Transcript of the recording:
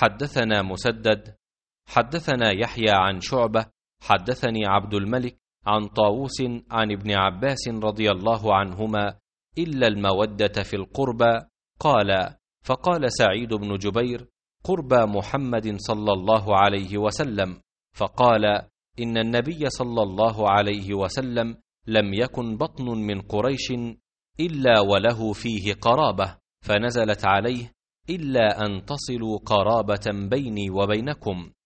حدثنا مسدد حدثنا يحيى عن شعبة حدثني عبد الملك عن طاووس عن ابن عباس رضي الله عنهما إلا المودة في القربى. قال: فقال سعيد بن جبير: قربى محمد صلى الله عليه وسلم. فقال: إن النبي صلى الله عليه وسلم لم يكن بطن من قريش إلا وله فيه قرابة، فنزلت عليه: إلا أن تصلوا قرابة بيني وبينكم.